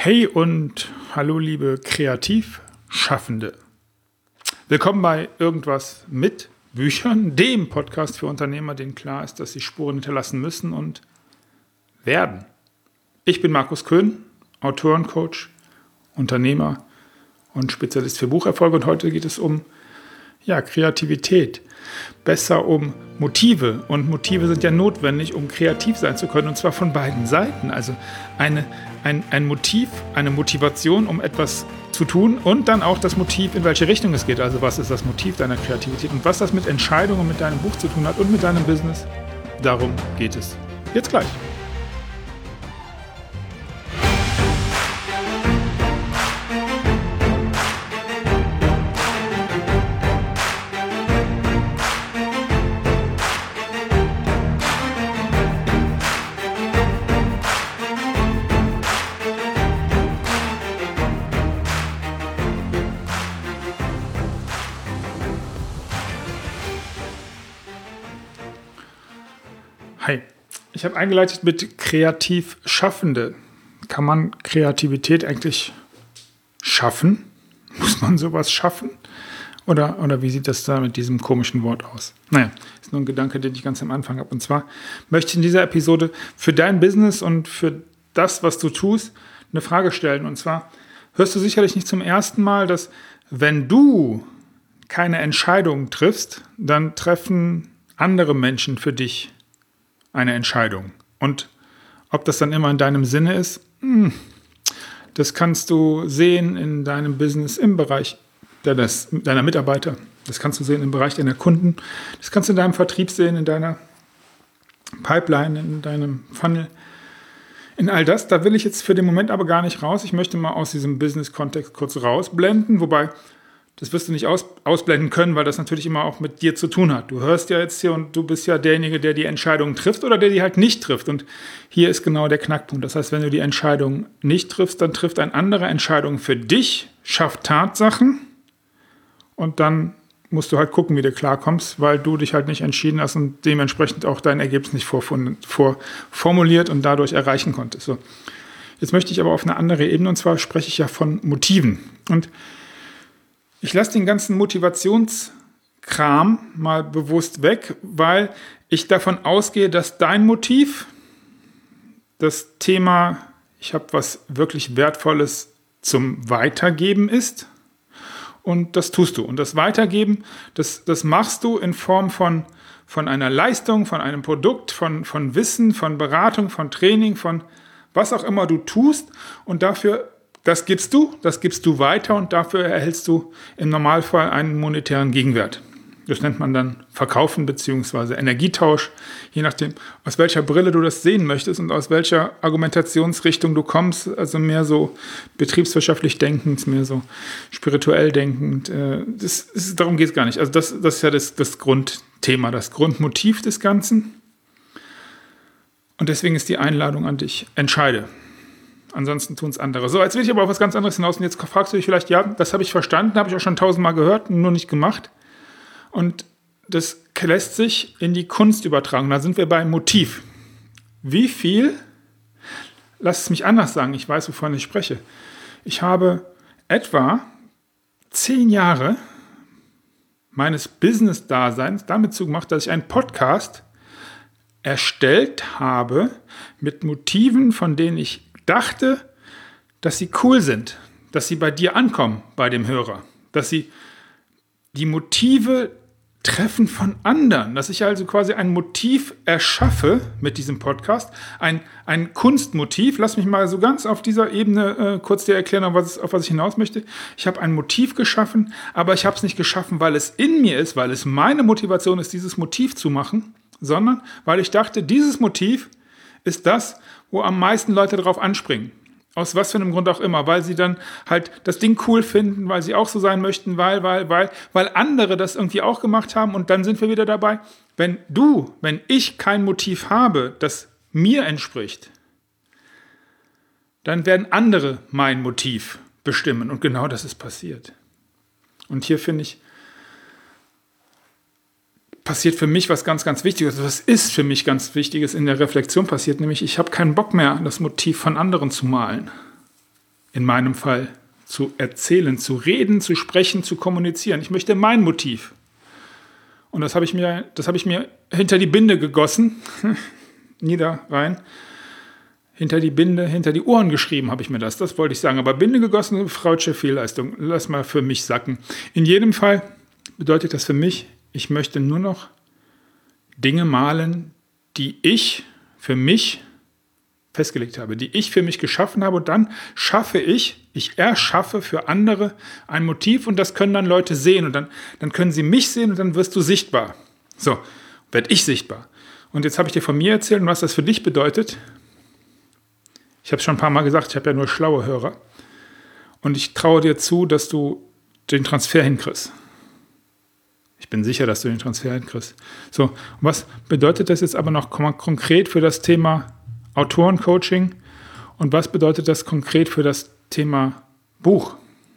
Hey und hallo liebe Kreativschaffende. Willkommen bei Irgendwas mit Büchern, dem Podcast für Unternehmer, denen klar ist, dass sie Spuren hinterlassen müssen und werden. Ich bin Markus Köhn, Autorencoach, Unternehmer und Spezialist für Bucherfolge und heute geht es um Kreativität. Besser um Motive. Und Motive sind ja notwendig, um kreativ sein zu können, und zwar von beiden Seiten. Also ein Motiv, eine Motivation, um etwas zu tun und dann auch das Motiv, in welche Richtung es geht. Also was ist das Motiv deiner Kreativität und was das mit Entscheidungen mit deinem Buch zu tun hat und mit deinem Business. Darum geht es jetzt gleich. Hi, ich habe eingeleitet mit Kreativschaffende. Kann man Kreativität eigentlich schaffen? Muss man sowas schaffen? Oder wie sieht das da mit diesem komischen Wort aus? Naja, ist nur ein Gedanke, den ich ganz am Anfang habe. Und zwar möchte ich in dieser Episode für dein Business und für das, was du tust, eine Frage stellen. Und zwar hörst du sicherlich nicht zum ersten Mal, dass wenn du keine Entscheidung triffst, dann treffen andere Menschen für dich eine Entscheidung. Und ob das dann immer in deinem Sinne ist, das kannst du sehen in deinem Business im Bereich deiner Mitarbeiter. Das kannst du sehen im Bereich deiner Kunden. Das kannst du in deinem Vertrieb sehen, in deiner Pipeline, in deinem Funnel. In all das, da will ich jetzt für den Moment aber gar nicht raus. Ich möchte mal aus diesem Business-Kontext kurz rausblenden, wobei das wirst du nicht ausblenden können, weil das natürlich immer auch mit dir zu tun hat. Du hörst ja jetzt hier und du bist ja derjenige, der die Entscheidung trifft oder der die halt nicht trifft. Und hier ist genau der Knackpunkt. Das heißt, wenn du die Entscheidung nicht triffst, dann trifft ein anderer Entscheidung für dich, schafft Tatsachen und dann musst du halt gucken, wie du klarkommst, weil du dich halt nicht entschieden hast und dementsprechend auch dein Ergebnis nicht vorformuliert und dadurch erreichen konntest. So. Jetzt möchte ich aber auf eine andere Ebene, und zwar spreche ich ja von Motiven. Und ich lasse den ganzen Motivationskram mal bewusst weg, weil ich davon ausgehe, dass dein Motiv, das Thema, ich habe was wirklich Wertvolles zum Weitergeben ist. Und das tust du. Und das Weitergeben, das machst du in Form von einer Leistung, von einem Produkt, von Wissen, von Beratung, von Training, von was auch immer du tust. Und dafür Das gibst du weiter und dafür erhältst du im Normalfall einen monetären Gegenwert. Das nennt man dann Verkaufen bzw. Energietausch, je nachdem, aus welcher Brille du das sehen möchtest und aus welcher Argumentationsrichtung du kommst, also mehr so betriebswirtschaftlich denkend, mehr so spirituell denkend. Darum geht es gar nicht. Also das ist ja das Grundthema, das Grundmotiv des Ganzen. Und deswegen ist die Einladung an dich, entscheide. Ansonsten tun es andere. So, jetzt will ich aber auf was ganz anderes hinaus. Und jetzt fragst du dich vielleicht, ja, das habe ich verstanden, habe ich auch schon 1000-mal gehört, nur nicht gemacht. Und das lässt sich in die Kunst übertragen. Da sind wir beim Motiv. Wie viel, lass es mich anders sagen, ich weiß, wovon ich spreche. Ich habe etwa 10 Jahre meines Business-Daseins damit zugemacht, dass ich einen Podcast erstellt habe mit Motiven, von denen ich dachte, dass sie cool sind, dass sie bei dir ankommen, bei dem Hörer, dass sie die Motive treffen von anderen, dass ich also quasi ein Motiv erschaffe mit diesem Podcast, ein Kunstmotiv. Lass mich mal so ganz auf dieser Ebene kurz dir erklären, auf was ich hinaus möchte. Ich habe ein Motiv geschaffen, aber ich habe es nicht geschaffen, weil es in mir ist, weil es meine Motivation ist, dieses Motiv zu machen, sondern weil ich dachte, dieses Motiv ist das, wo am meisten Leute drauf anspringen. Aus was für einem Grund auch immer, weil sie dann halt das Ding cool finden, weil sie auch so sein möchten, weil andere das irgendwie auch gemacht haben und dann sind wir wieder dabei. Wenn ich kein Motiv habe, das mir entspricht, dann werden andere mein Motiv bestimmen und genau das ist passiert. Und hier finde ich, passiert für mich was ganz, ganz Wichtiges. Was ist für mich ganz Wichtiges in der Reflexion passiert, nämlich ich habe keinen Bock mehr, das Motiv von anderen zu malen. in meinem Fall zu erzählen, zu reden, zu sprechen, zu kommunizieren. Ich möchte mein Motiv. Und das habe ich mir hinter die Binde gegossen, rein. Hinter die Binde, hinter die Ohren geschrieben habe ich mir das. Das wollte ich sagen. Aber Binde gegossen, fraudsche Fehlleistung. Lass mal für mich sacken. In jedem Fall bedeutet das für mich, ich möchte nur noch Dinge malen, die ich für mich festgelegt habe, die ich für mich geschaffen habe. Und dann ich erschaffe für andere ein Motiv und das können dann Leute sehen. Und dann können sie mich sehen und dann wirst du sichtbar. So, werde ich sichtbar. Und jetzt habe ich dir von mir erzählt und was das für dich bedeutet. Ich habe es schon ein paar Mal gesagt, ich habe ja nur schlaue Hörer. Und ich traue dir zu, dass du den Transfer hinkriegst. Ich bin sicher, dass du den Transfer hinkriegst. So, und was bedeutet das jetzt aber noch konkret für das Thema Autorencoaching? Und was bedeutet das konkret für das Thema Buch?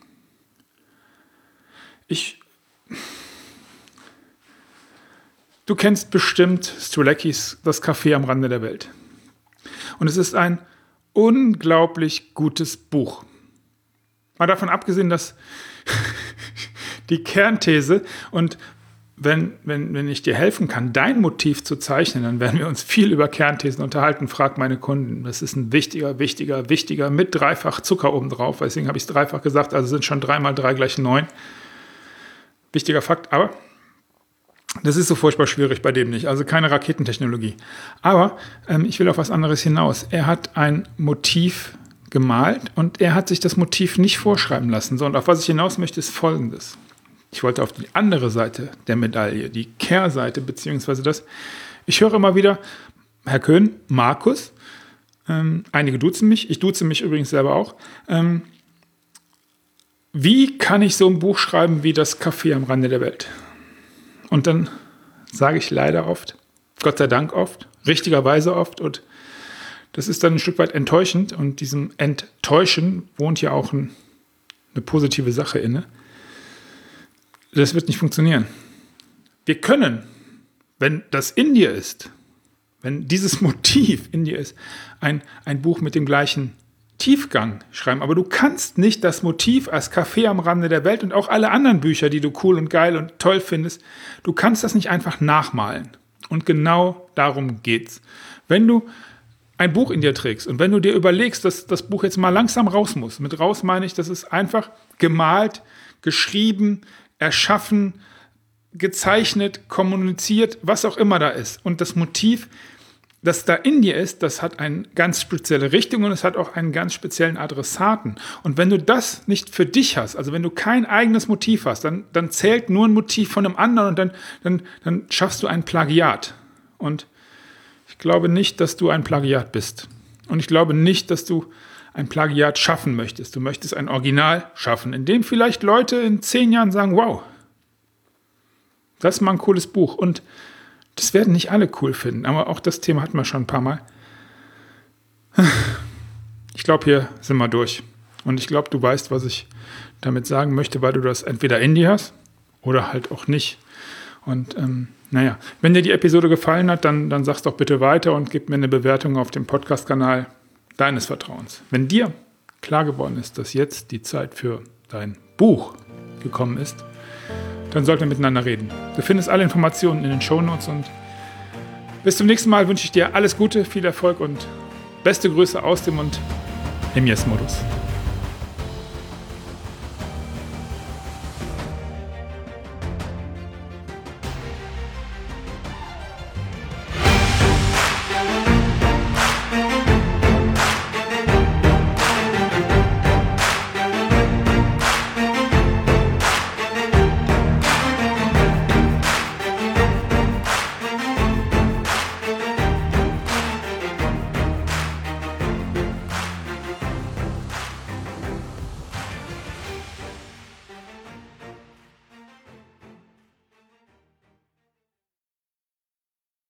Du kennst bestimmt Streleckis Das Café am Rande der Welt. Und es ist ein unglaublich gutes Buch. Mal davon abgesehen, dass die Kernthese und wenn ich dir helfen kann, dein Motiv zu zeichnen, dann werden wir uns viel über Kernthesen unterhalten. Frag meine Kunden. Das ist ein wichtiger, mit dreifach Zucker obendrauf. Deswegen habe ich es dreifach gesagt. Also sind schon 3 mal 3 gleich 9. Wichtiger Fakt, aber das ist so furchtbar schwierig bei dem nicht. Also keine Raketentechnologie. Aber ich will auf was anderes hinaus. Er hat ein Motiv gemalt und er hat sich das Motiv nicht vorschreiben lassen. So, und auf was ich hinaus möchte, ist Folgendes. Ich wollte auf die andere Seite der Medaille, die Kehrseite, beziehungsweise das. Ich höre immer wieder, Herr Köhn, Markus, einige duzen mich, ich duze mich übrigens selber auch. Wie kann ich so ein Buch schreiben wie Das Café am Rande der Welt? Und dann sage ich leider oft, Gott sei Dank oft, richtigerweise oft, und das ist dann ein Stück weit enttäuschend, und diesem Enttäuschen wohnt ja auch eine positive Sache inne. Das wird nicht funktionieren. Wir können, wenn das in dir ist, wenn dieses Motiv in dir ist, ein Buch mit dem gleichen Tiefgang schreiben. Aber du kannst nicht das Motiv als Café am Rande der Welt und auch alle anderen Bücher, die du cool und geil und toll findest, du kannst das nicht einfach nachmalen. Und genau darum geht's. Wenn du ein Buch in dir trägst und wenn du dir überlegst, dass das Buch jetzt mal langsam raus muss, mit raus meine ich, das ist einfach gemalt, geschrieben, erschaffen, gezeichnet, kommuniziert, was auch immer da ist. Und das Motiv, das da in dir ist, das hat eine ganz spezielle Richtung und es hat auch einen ganz speziellen Adressaten. Und wenn du das nicht für dich hast, also wenn du kein eigenes Motiv hast, dann zählt nur ein Motiv von einem anderen und dann schaffst du ein Plagiat. Und ich glaube nicht, dass du ein Plagiat bist. Und ich glaube nicht, dass du ein Plagiat schaffen möchtest. Du möchtest ein Original schaffen, in dem vielleicht Leute in 10 Jahren sagen, wow, das ist mal ein cooles Buch. Und das werden nicht alle cool finden, aber auch das Thema hatten wir schon ein paar Mal. Ich glaube, hier sind wir durch. Und ich glaube, du weißt, was ich damit sagen möchte, weil du das entweder in dir hast oder halt auch nicht. Und wenn dir die Episode gefallen hat, dann sag's doch bitte weiter und gib mir eine Bewertung auf dem Podcast-Kanal deines Vertrauens. Wenn dir klar geworden ist, dass jetzt die Zeit für dein Buch gekommen ist, dann sollten wir miteinander reden. Du findest alle Informationen in den Shownotes und bis zum nächsten Mal wünsche ich dir alles Gute, viel Erfolg und beste Grüße aus dem und im Yes-Modus.